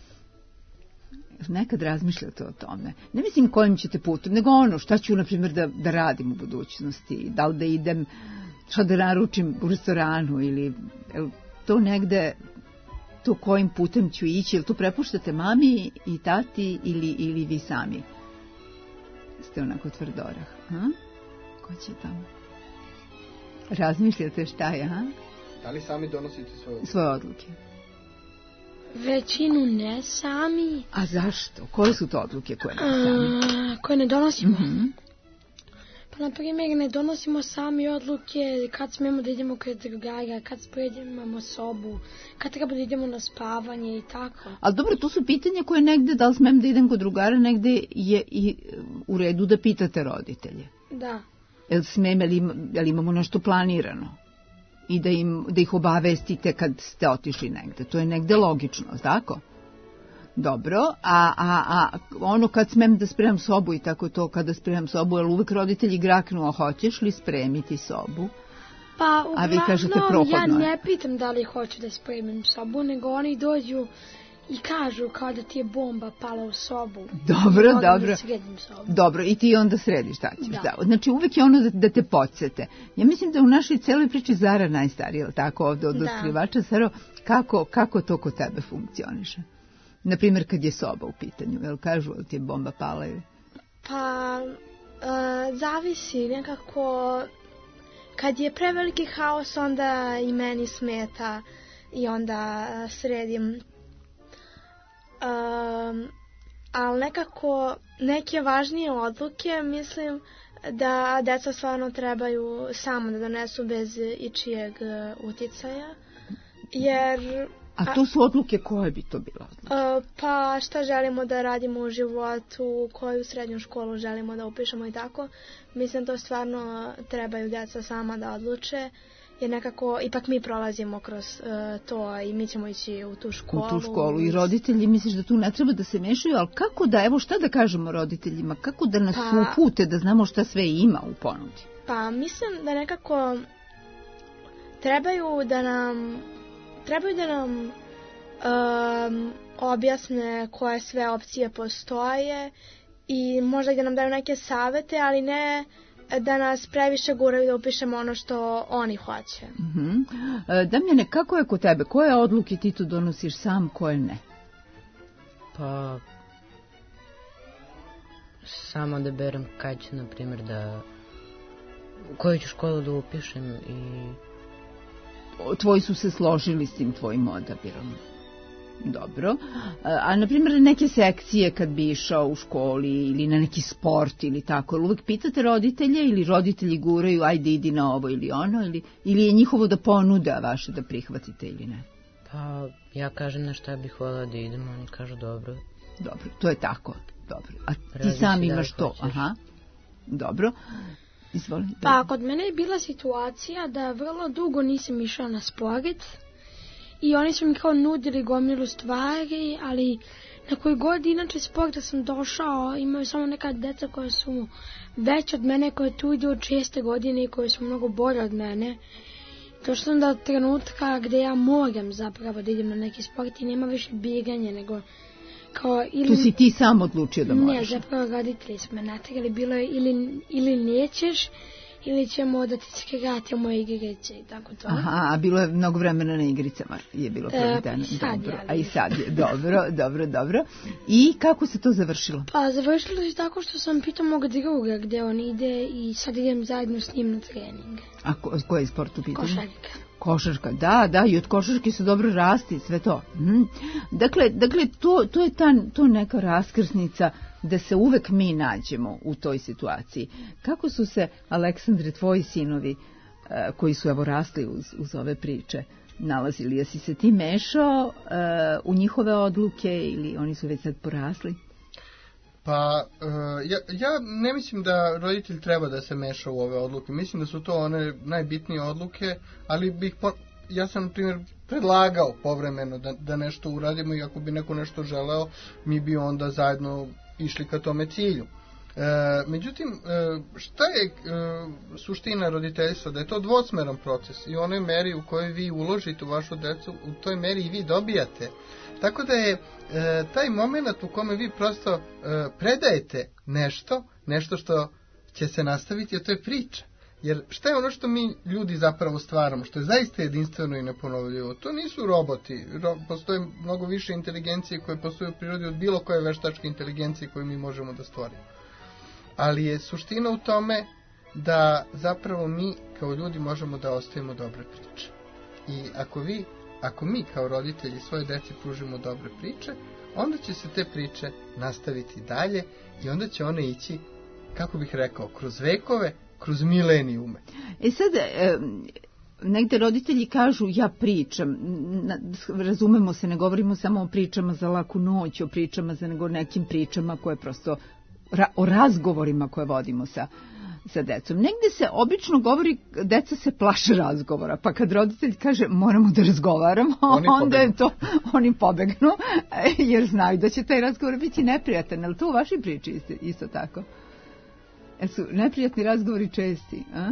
Nekad razmišljate o tome. Ne mislim kojim ćete putem, nego ono šta ću, na primjer, da, da radim u budućnosti, da li da idem, šta da naručim u restoranu ili to negde, to kojim putem ću ići, ili to prepuštate mami i tati ili, ili vi sami? Ste onako tvrdorah. Ha? Ko će tamo? Razmišljate šta je, ha? Da li sami donosite svoje odluke? Svoje odluke. Većinu ne sami. A zašto? Koje su to odluke koje ne sami? A, koje ne donosimo? Mm-hmm. Pa, na primjer, ne donosimo sami odluke kad smemo da idemo kod drugara, kad spremamo sobu, kad treba da idemo na spavanje i tako. Ali dobro, to su pitanja koje negde, da li smem da idem kod drugara, negde je i u redu da pitate roditelje. Da. Jel smem, jel, im, jel imamo nešto planirano? I da, im, da ih obavestite kad ste otišli negde. To je negde logično, tako? Dobro, a, a, a ono kad smem da spremam sobu i tako to, kada spremam sobu, jel uvek roditelji graknu, a hoćeš li spremiti sobu? Pa a vi kažete uglavnom prohodno. Ja ne pitam da li hoću da spremim sobu, nego oni dođu i kažu kao da ti je bomba pala u sobu. Dobro, dobro. Da sredim sobu. Dobro, i ti onda središ, šta ćeš? Da. Da. Znači uvek je ono da, da te podsjete. Ja mislim da u našoj celoj priči Zara najstarija, tako ovde od otkrivača, Zaro, kako, kako to kod tebe funkcioniše? Naprimjer, kad je soba u pitanju, jel kažu, jel ti je bomba pala? Pa, uh, zavisi nekako, kad je preveliki haos, onda i meni smeta i onda sredim. Um, ali nekako neke važnije odluke mislim da deca stvarno trebaju samo da donesu bez ičijeg uticaja, jer... A to su odluke koje bi to bila odluke? Uh, pa šta želimo da radimo u životu, koju srednju školu želimo da upišemo i tako. Mislim to stvarno trebaju deca sama da odluče, jer nekako ipak mi prolazimo kroz uh, to i mi ćemo ići u tu školu. U tu školu i roditelji misliš da tu ne treba da se mešaju, ali kako da, evo šta da kažemo roditeljima, kako da nas pa, upute da znamo šta sve ima u ponudi? Pa mislim da nekako trebaju da nam trebaju da nam um, objasne koje sve opcije postoje i možda da nam daju neke savete, ali ne da nas previše guraju da upišemo ono što oni hoće. Mm-hmm. Damjane, kako je kod tebe? Koje odluke ti tu donosiš sam, koje ne? Pa, samo da berem kad ću, na primjer, da u koju ću školu da upišem i... Tvoji su se složili s tim tvojim odabirom. Dobro. A, na primjer, neke sekcije kad bi išao u školi ili na neki sport ili tako, uvek pitate roditelje ili roditelji guraju, ajde idi na ovo ili ono, ili, ili je njihovo da ponuda vaše da prihvatite ili ne? Pa, ja kažem na šta bih volila da idem, oni kažu dobro. Dobro, to je tako. Dobro. A ti Razli sam da imaš to? Hoćeš. Aha. Dobro. Izvoli. Pa, kod mene je bila situacija da vrlo dugo nisam išao na sport i oni su mi kao nudili gomilu stvari, ali na koji god inače sport da sam došao, imaju samo neka deca koja su već od mene, koje tu idu od šeste godine i koje su mnogo bolje od mene. Došla sam do trenutka gde ja moram zapravo da idem na neki sport i nema više bjeganje, nego kao ili... Tu si ti sam odlučio da moraš? Ne, zapravo roditelji su me natrali, bilo je ili, ili nećeš, ili ćemo da ti skratimo igrice i tako to. Aha, a bilo je mnogo vremena na igricama, je bilo provedeno. E, i sad dobro, je, a i sad je, dobro, dobro, dobro. I kako se to završilo? Pa završilo se tako što sam pitao mog druga gde on ide i sad idem zajedno s njim na trening. A ko, koji je sport u pitanju? Košarka. Košarka, da, da, i od košarke se dobro rasti, sve to. Mhm. Dakle, dakle to, to je ta, to neka raskrsnica da se uvek mi nađemo u toj situaciji. Kako su se, Aleksandre, tvoji sinovi, e, koji su evo rasli uz, uz ove priče, nalazili? Jesi se ti mešao e, u njihove odluke ili oni su već sad porasli? Pa, uh, ja, ja ne mislim da roditelj treba da se meša u ove odluke. Mislim da su to one najbitnije odluke, ali bih po, ja sam, na primjer, predlagao povremeno da, da nešto uradimo i ako bi neko nešto želeo, mi bi onda zajedno išli ka tome cilju. E, međutim, e, šta je e, suština roditeljstva? Da je to dvosmeran proces i u onoj meri u kojoj vi uložite u vašu decu, u toj meri i vi dobijate. Tako da je e, taj moment u kome vi prosto e, predajete nešto, nešto što će se nastaviti, a to je priča. Jer šta je ono što mi ljudi zapravo stvaramo, što je zaista jedinstveno i neponovljivo? To nisu roboti, Ro, postoje mnogo više inteligencije koje postoje u prirodi od bilo koje veštačke inteligencije koje mi možemo da stvorimo. Ali je suština u tome da zapravo mi kao ljudi možemo da ostavimo dobre priče. I ako vi, ako mi kao roditelji svoje deci pružimo dobre priče, onda će se te priče nastaviti dalje i onda će one ići, kako bih rekao, kroz vekove, kroz milenijume. E sad, e, negde roditelji kažu ja pričam, na, razumemo se, ne govorimo samo o pričama za laku noć, o pričama za nego nekim pričama koje prosto, ra, o razgovorima koje vodimo sa, sa decom. Negde se obično govori, deca se plaše razgovora, pa kad roditelj kaže moramo da razgovaramo, oni onda pobegnu. je to, oni pobegnu, jer znaju da će taj razgovor biti neprijatan. Ali to u vašoj priči isto, isto tako? Jer su neprijatni razgovori česti, a?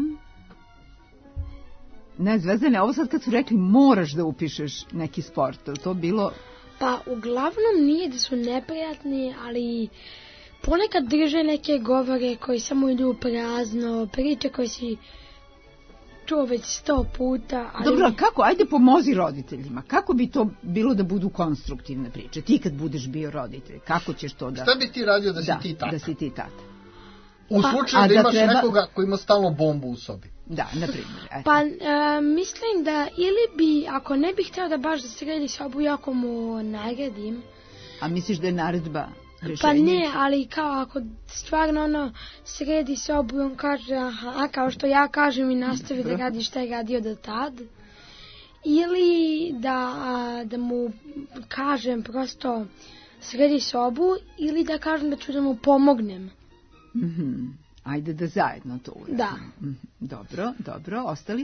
Ne, Zvezdane, ovo sad kad su rekli moraš da upišeš neki sport, je to bilo... Pa uglavnom nije da su neprijatni, ali ponekad drže neke govore koji samo idu u prazno, priče koje si čuo već sto puta. Ali... Dobro, kako? Ajde pomozi roditeljima. Kako bi to bilo da budu konstruktivne priče? Ti kad budeš bio roditelj, kako ćeš to da... Šta bi ti radio da si da, ti tata? Da si ti tata. U Pa, slučaju da, da imaš treba... nekoga koji ima stalno bombu u sobi. Da, na primjer. Eto. Pa e, mislim da ili bi, ako ne bih htio da baš da sredi sobu, jako mu naredim. A misliš da je naredba rešenje? Pa ne, ali kao ako stvarno ono sredi sobu i on kaže aha, kao što ja kažem i nastavi da radi šta je radio do tad. Ili da, da mu kažem prosto sredi sobu ili da kažem da ću da mu pomognem. Mm-hmm. Ajde da zajedno to uradimo. Da. Mm-hmm. Dobro, dobro. Ostali?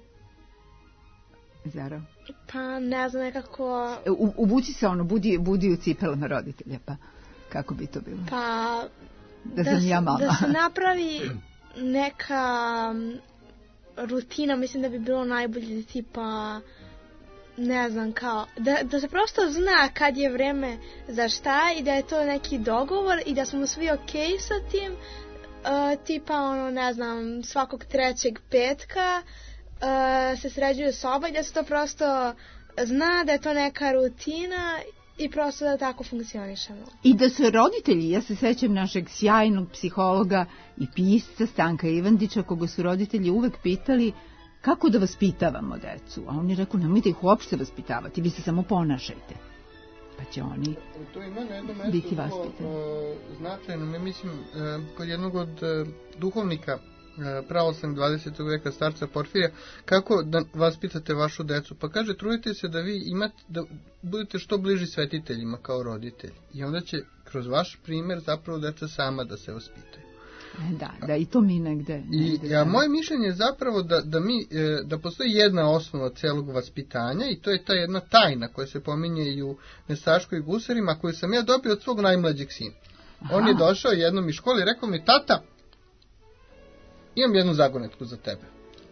Zaro? Pa ne znam nekako... U, uvuci se ono, budi, budi u cipelama roditelja, pa kako bi to bilo? Pa... Da, da sam ja mama. Da se napravi neka rutina, mislim da bi bilo najbolje tipa... Ne znam, kao, da, da se prosto zna kad je vreme za šta i da je to neki dogovor i da smo svi okej sa tim, uh, tipa, ono, ne znam, svakog trećeg petka uh, se sređuje soba i da se to prosto zna da je to neka rutina i prosto da tako funkcionišemo. I da su roditelji, ja se sećam našeg sjajnog psihologa i pisca Stanka Ivandića, koga su roditelji uvek pitali kako da vaspitavamo decu? A on je rekao, nemojte ih uopšte vaspitavati, vi se samo ponašajte. Pa će oni to ima na jednom biti mestu vaspitani. Značajno, ne mislim, kod jednog od duhovnika pravoslavnog dvadesetog veka starca Porfirija, kako da vaspitate vašu decu? Pa kaže, trudite se da vi imate, da budete što bliži svetiteljima kao roditelji. I onda će kroz vaš primjer zapravo deca sama da se vaspitaju. Da, da, i to mi negde. negde I a moje mišljenje je zapravo da, da, mi, da postoji jedna osnova celog vaspitanja i to je ta jedna tajna koja se pominje i u Nestaškoj gusarima, koju sam ja dobio od svog najmlađeg sina. Aha. On je došao jednom iz škole i rekao mi, tata, imam jednu zagonetku za tebe.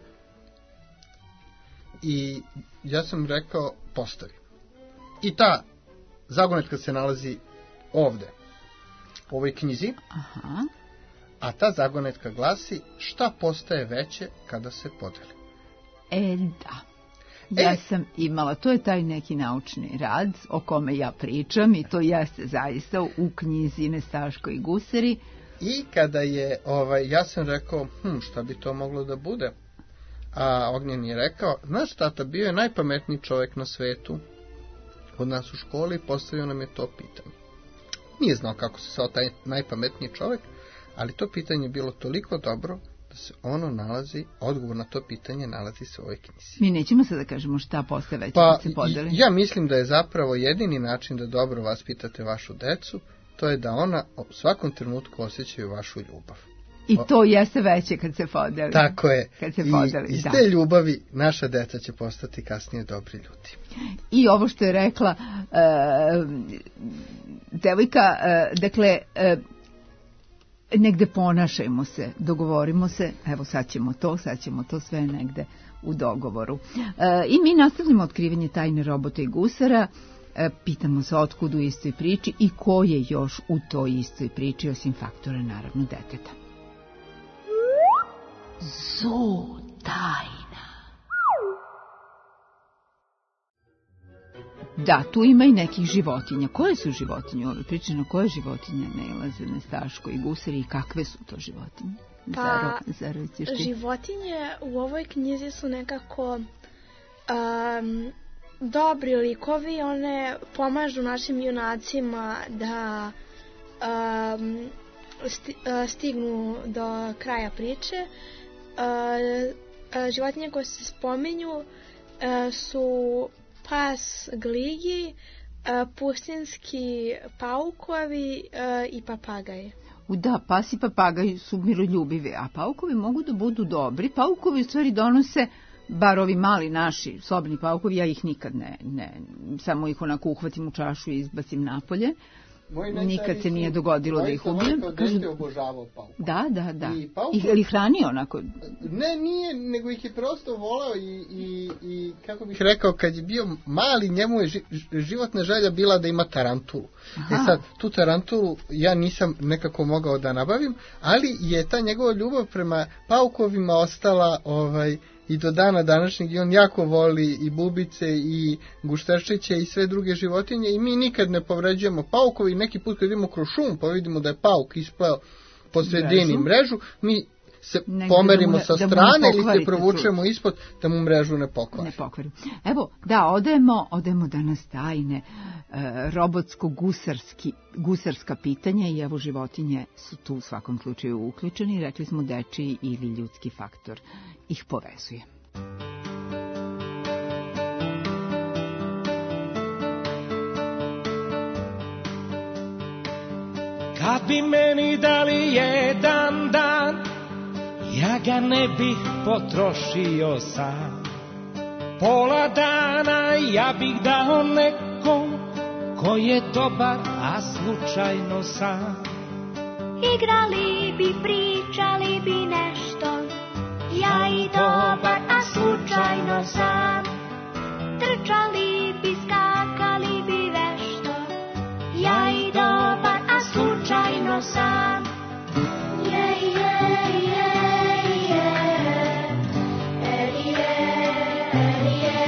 I ja sam rekao, postavi. I ta zagonetka se nalazi ovde, u ovoj knjizi. Aha. a ta zagonetka glasi šta postaje veće kada se podeli. E, da. Ja E. sam imala, to je taj neki naučni rad o kome ja pričam i to jeste zaista u knjizi Nestaško i gusari. I kada je, ovaj, ja sam rekao, hm, šta bi to moglo da bude? A Ognjen je rekao, znaš tata, bio je najpametniji čovjek na svetu od nas u školi i postavio nam je to pitanje. Nije znao kako se zvao taj najpametniji čovjek, ali to pitanje je bilo toliko dobro da se ono nalazi, odgovor na to pitanje nalazi se u ovoj knjizi. Mi nećemo sada da kažemo šta postaje veće Pa, kad se podeli. ja mislim da je zapravo jedini način da dobro vaspitate vašu decu, to je da ona u svakom trenutku osjećaju vašu ljubav. I to jeste veće kad se podeli. Tako je. Kad se I podeli, iz da. te ljubavi naša deca će postati kasnije dobri ljudi. I ovo što je rekla e, devojka, e, dakle, e, negde ponašajmo se, dogovorimo se, evo sad ćemo to, sad ćemo to sve negde u dogovoru. E, I mi nastavljamo otkrivanje tajne robota i gusara, e, pitamo se otkud u istoj priči i ko je još u toj istoj priči, osim faktora, naravno, deteta. Zoo tajna. Da, tu ima i nekih životinja. Koje su životinje u ovoj priči? Na koje životinje nailaze Nestaško i gusari i kakve su to životinje? Pa, Zaro, Zaro, ćeš ti? životinje u ovoj knjizi su nekako um, dobri likovi, one pomažu našim junacima da um, sti, uh, stignu do kraja priče. Uh, uh, životinje koje se spominju uh, su pas gligi, uh, pustinski paukovi uh, i papagaji. U, Da, pas i papagaj su miroljubivi, a paukovi mogu da budu dobri. Paukovi u stvari donose, bar ovi mali naši sobni paukovi, ja ih nikad ne, ne samo ih onako uhvatim u čašu i izbacim napolje. Nikad se nije dogodilo da ih ubijem. Kažu, obožavao pauka. Da, da, da. I pauko- Ih, ih hranio onako? Ne, nije, nego ih je prosto volao i, i, i kako bih rekao, kad je bio mali, njemu je ži, životna želja bila da ima tarantulu. Aha. E sad, tu tarantulu ja nisam nekako mogao da nabavim, ali je ta njegova ljubav prema paukovima ostala ovaj, i do dana današnjeg, i on jako voli i bubice i gušterčiće i sve druge životinje i mi nikad ne povređujemo paukovi. Neki put kad idemo kroz šum pa vidimo da je pauk ispleo po sredini mrežu, mrežu mi se Negde pomerimo da mu ne- sa da mu ne strane ili se pokvarite provučemo tu. ispod da mu mrežu ne pokvari. Ne pokvarim. Evo, da, odemo, odemo danas tajne, e, robotsko-gusarski, gusarska pitanja i evo životinje su tu u svakom slučaju uključeni. Rekli smo dečiji ili ljudski faktor ih povezuje. Kad bi meni dali jedan dan, ja ga ne bih potrošio sam. Pola dana ja bih dao nekom ko je dobar, a slučajno sam. Igrali bi, pričali bi nešto, ja i dobar, a slučajno sam. Trčali bi, skakali bi vešto, ja i dobar, a slučajno sam. Je, je, je, je, eri, je, eri, je,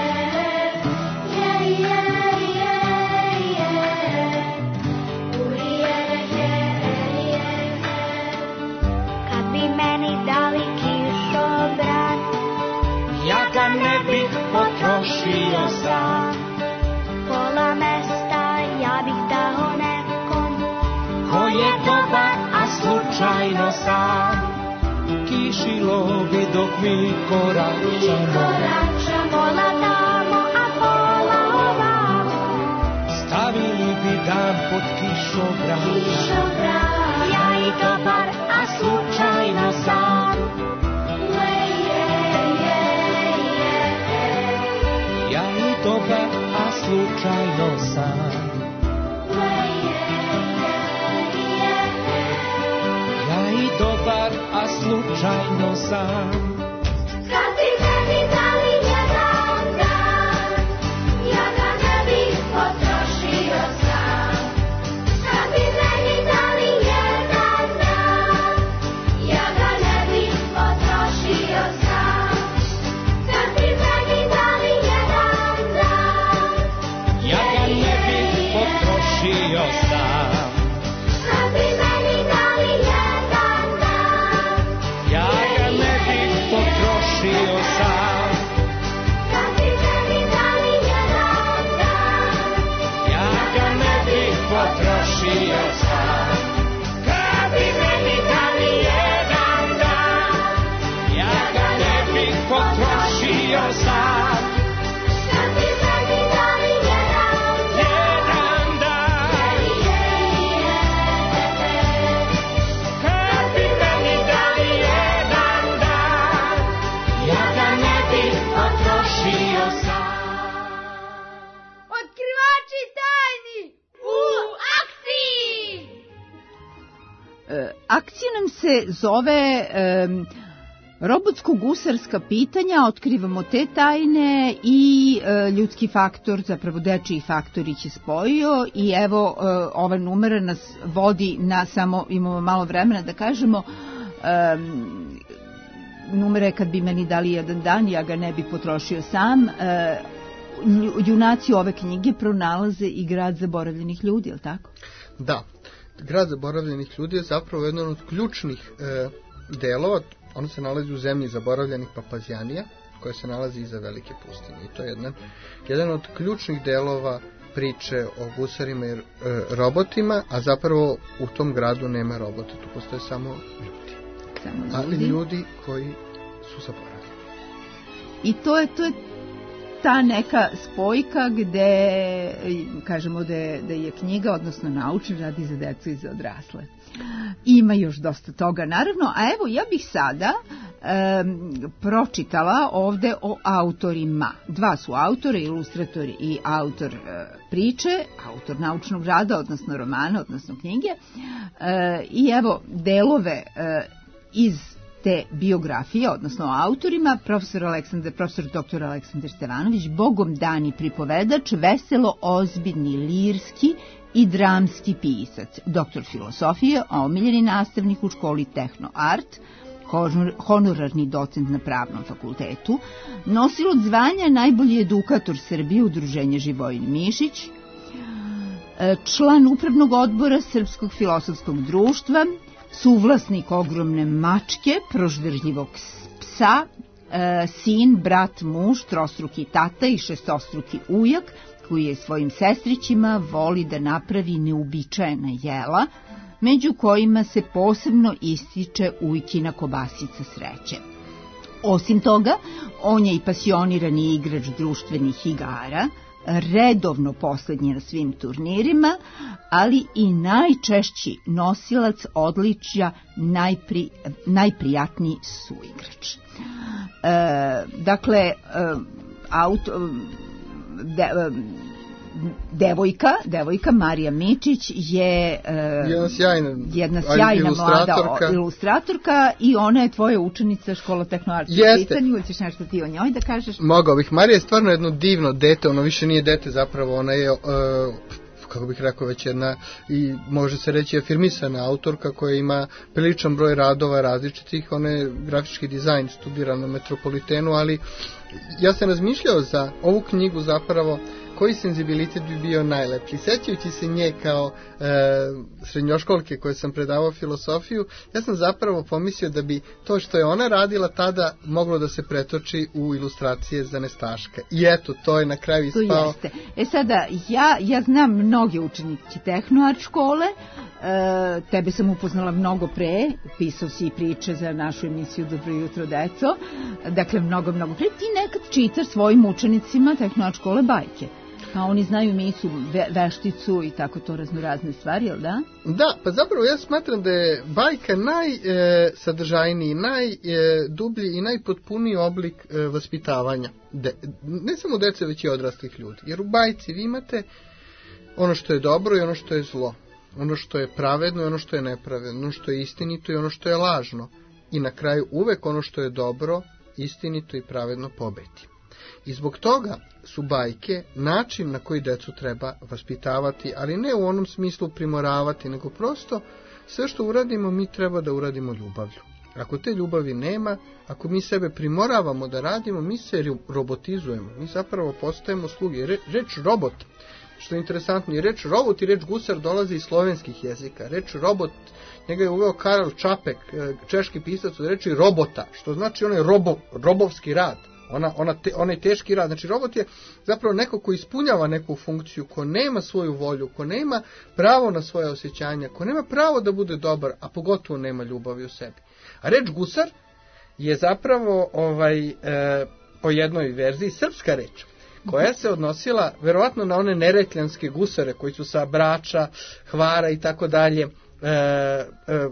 je, je, je, je, uri, je, je, eri, je. Kad bi meni dali kišobran, Ja ga ne bih potrošio sam. pola mesta ja bih dao nekom Ko je dobar, a slučajno sam. Kišilo bi dok mi koračamo, korača, pola tamo, a pola ovamo. stavili bi dan pod kišobran. Kišobran, ja i dobar, a slučajno sam. Le, je, je, je, Ja i dobar, a slučajno sam. le, je, je, je. Ja i dobar, a slučajno sam. Kad bi meni dali jedan dan, ja ga ne bih potrošio sam. Kad bi meni dali jedan dan, akcija nam se zove um, robotsko-gusarska pitanja, otkrivamo te tajne i uh, ljudski faktor, zapravo dečiji faktor ih je spojio i evo uh, ova numera nas vodi na, samo imamo malo vremena da kažemo, um, numere kad bi meni dali jedan dan, ja ga ne bi potrošio sam. Uh, junaci ove knjige pronalaze i grad zaboravljenih ljudi, je li tako? Da, grad zaboravljenih ljudi je zapravo jedan od ključnih e, delova. Ono se nalazi u zemlji zaboravljenih Papazjanija, koja se nalazi iza velike pustinje. I to je jedan, jedan od ključnih delova priče o gusarima i e, robotima, a zapravo u tom gradu nema robota, tu postoje samo ljudi. Samo ljudi. Ali ljudi koji su zaboravljeni. I to je, to je ta neka spojka gde kažemo da je, da je knjiga, odnosno naučni rad i za decu i za odrasle. Ima još dosta toga, naravno, a evo ja bih sada um, pročitala ovde o autorima. Dva su autori, ilustrator i autor uh, priče, autor naučnog rada, odnosno romana, odnosno knjige. Uh, I evo delove uh, iz te biografije, odnosno o autorima, profesor Aleksandar, profesor doktor Aleksandar Stevanović, bogom dani pripovedač, veselo ozbiljni lirski i dramski pisac, doktor filosofije, omiljeni nastavnik u školi Tehno Art, honorarni docent na Pravnom fakultetu, nosilac zvanja najbolji edukator Srbije, udruženje Živojin Mišić, član upravnog odbora Srpskog filosofskog društva, suvlasnik ogromne mačke, proždržljivog psa, e, sin, brat, muž, trostruki tata i šestostruki ujak, koji je svojim sestrićima voli da napravi neuobičajena jela, među kojima se posebno ističe ujkina kobasica sreće. Osim toga, on je i pasionirani igrač društvenih igara, redovno poslednji na svim turnirima, ali i najčešći nosilac odličja, najpri, najprijatniji suigrač. E, dakle, e, auto, de, devojka, devojka Marija Mičić je e, jedna sjajna, jedna sjajna mlada ilustratorka i ona je tvoja učenica škola Tehno Art. Jeste. Hoćeš nešto ti o njoj da kažeš? Mogao bih. Marija je stvarno jedno divno dete, ono više nije dete zapravo, ona je, uh, kako bih rekao, već jedna, i može se reći afirmisana autorka koja ima priličan broj radova različitih, ona je grafički dizajn, studira na Metropolitenu, ali ja sam razmišljao za ovu knjigu zapravo koji senzibilitet bi bio najlepši. Sećajući se nje kao e, srednjoškolke koje sam predavao filosofiju, ja sam zapravo pomislio da bi to što je ona radila tada moglo da se pretoči u ilustracije za nestaške. I eto, to je na kraju ispao. Jeste. E sada, ja, ja znam mnoge učenike Tehno Art škole, e, tebe sam upoznala mnogo pre, pisao si i priče za našu emisiju Dobro jutro, deco, dakle mnogo, mnogo pre, ti nekad čitaš svojim učenicima Tehno Art škole bajke. Pa oni znaju misu, ve, vešticu i tako to raznorazne stvari, jel da? Da, pa zapravo ja smatram da je bajka najsadržajniji, e, najdublji e, i najpotpuniji oblik e, vaspitavanja. De, ne samo dece, već i odraslih ljudi. Jer u bajci vi imate ono što je dobro i ono što je zlo. Ono što je pravedno i ono što je nepravedno. Ono što je istinito i ono što je lažno. I na kraju uvek ono što je dobro, istinito i pravedno pobedi. I zbog toga su bajke način na koji decu treba vaspitavati, ali ne u onom smislu primoravati, nego prosto sve što uradimo mi treba da uradimo ljubavlju. Ako te ljubavi nema, ako mi sebe primoravamo da radimo, mi se robotizujemo, mi zapravo postajemo sluge. Re, reč robot, što je interesantno, i reč robot i reč gusar dolazi iz slovenskih jezika. Reč robot, njega je uveo Karel Čapek, češki pisac, od reči robota, što znači onaj robo, robovski rad. Ona, ona te, onaj teški rad. Znači robot je zapravo neko ko ispunjava neku funkciju, ko nema svoju volju, ko nema pravo na svoje osjećanja, ko nema pravo da bude dobar, a pogotovo nema ljubavi u sebi. A reč gusar je zapravo ovaj, e, po jednoj verziji srpska reč, koja se odnosila verovatno na one neretljanske gusare koji su sa Brača, Hvara i tako dalje, e, e,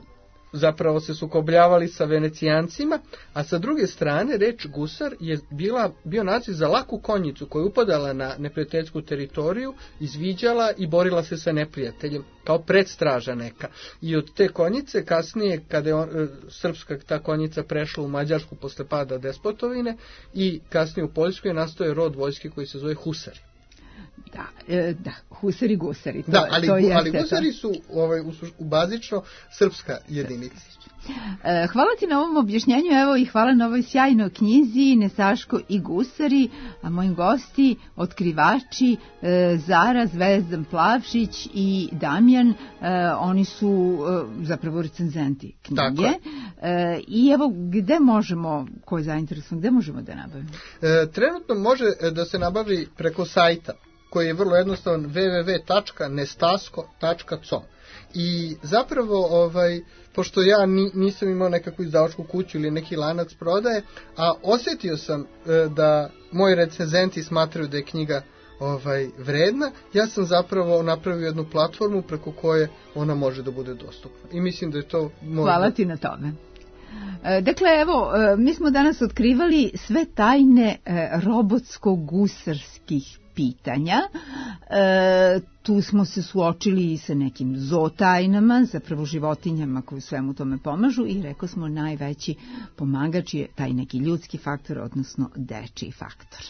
zapravo se sukobljavali sa Venecijancima, a sa druge strane reč gusar je bila, bio naziv za laku konjicu koja je upadala na neprijateljsku teritoriju, izviđala i borila se sa neprijateljem, kao predstraža neka. I od te konjice kasnije, kada je on, srpska ta konjica prešla u Mađarsku posle pada despotovine i kasnije u Poljskoj, nastoje rod vojske koji se zove husari. Da, e, da, husari, gusari. To, da, ali, to jeste, ali gusari su ovaj, u, u bazično srpska jedinica. E, hvala ti na ovom objašnjenju, evo i hvala na ovoj sjajnoj knjizi Nesaško i gusari, a moji gosti, otkrivači, e, Zara Zvezdan Plavšić i Damjan, e, oni su e, zapravo recenzenti knjige. E, I evo, gde možemo, ko je zainteresovan, gde možemo da nabavimo? E, trenutno može da se nabavi preko sajta, koji je vrlo jednostavan, w w w tačka nestasko tačka com. I zapravo, ovaj, pošto ja ni, nisam imao nekakvu izdavačku kuću ili neki lanac prodaje, a osjetio sam e, da moji recenzenti smatraju da je knjiga ovaj, vredna, ja sam zapravo napravio jednu platformu preko koje ona može da bude dostupna. I mislim da je to... Možda... Hvala ti na tome. Dakle, evo, mi smo danas otkrivali sve tajne robotsko-gusarskih pitanja. E, tu smo se suočili i sa nekim zootajnama, zapravo životinjama koje svemu tome pomažu, i rekao smo najveći pomagač je taj neki ljudski faktor, odnosno dečiji faktor.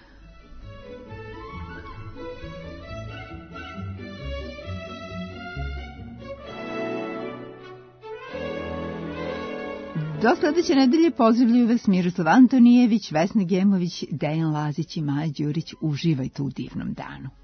Do sledeće nedelje pozdravljaju vas Miroslav Antonijević, Vesna Gemović, Dejan Lazić i Maja Đurić. Uživajte u divnom danu.